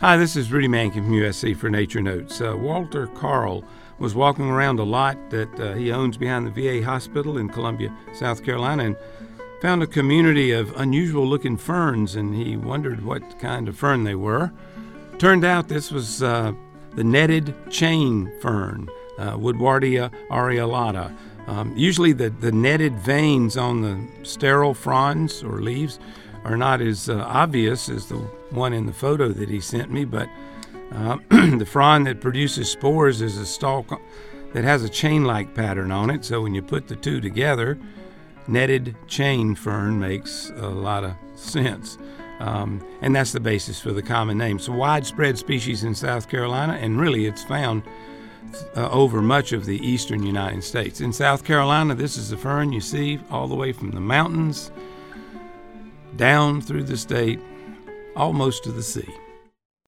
Hi, this is Rudy Mankin from USC for Nature Notes. Walter Carl was walking around a lot that he owns behind the VA hospital in Columbia, South Carolina, and found a community of unusual-looking ferns, and he wondered what kind of fern they were. Turned out this was the netted chain fern, Woodwardia areolata. Usually the netted veins on the sterile fronds or leaves are not as obvious as the one in the photo that he sent me, but the frond that produces spores is a stalk that has a chain-like pattern on it, so when you put the two together, netted chain fern makes a lot of sense. And that's the basis for the common name. It's a widespread species in South Carolina, and really it's found over much of the eastern United States. In South Carolina, this is the fern you see all the way from the mountains down through the state, almost to the sea.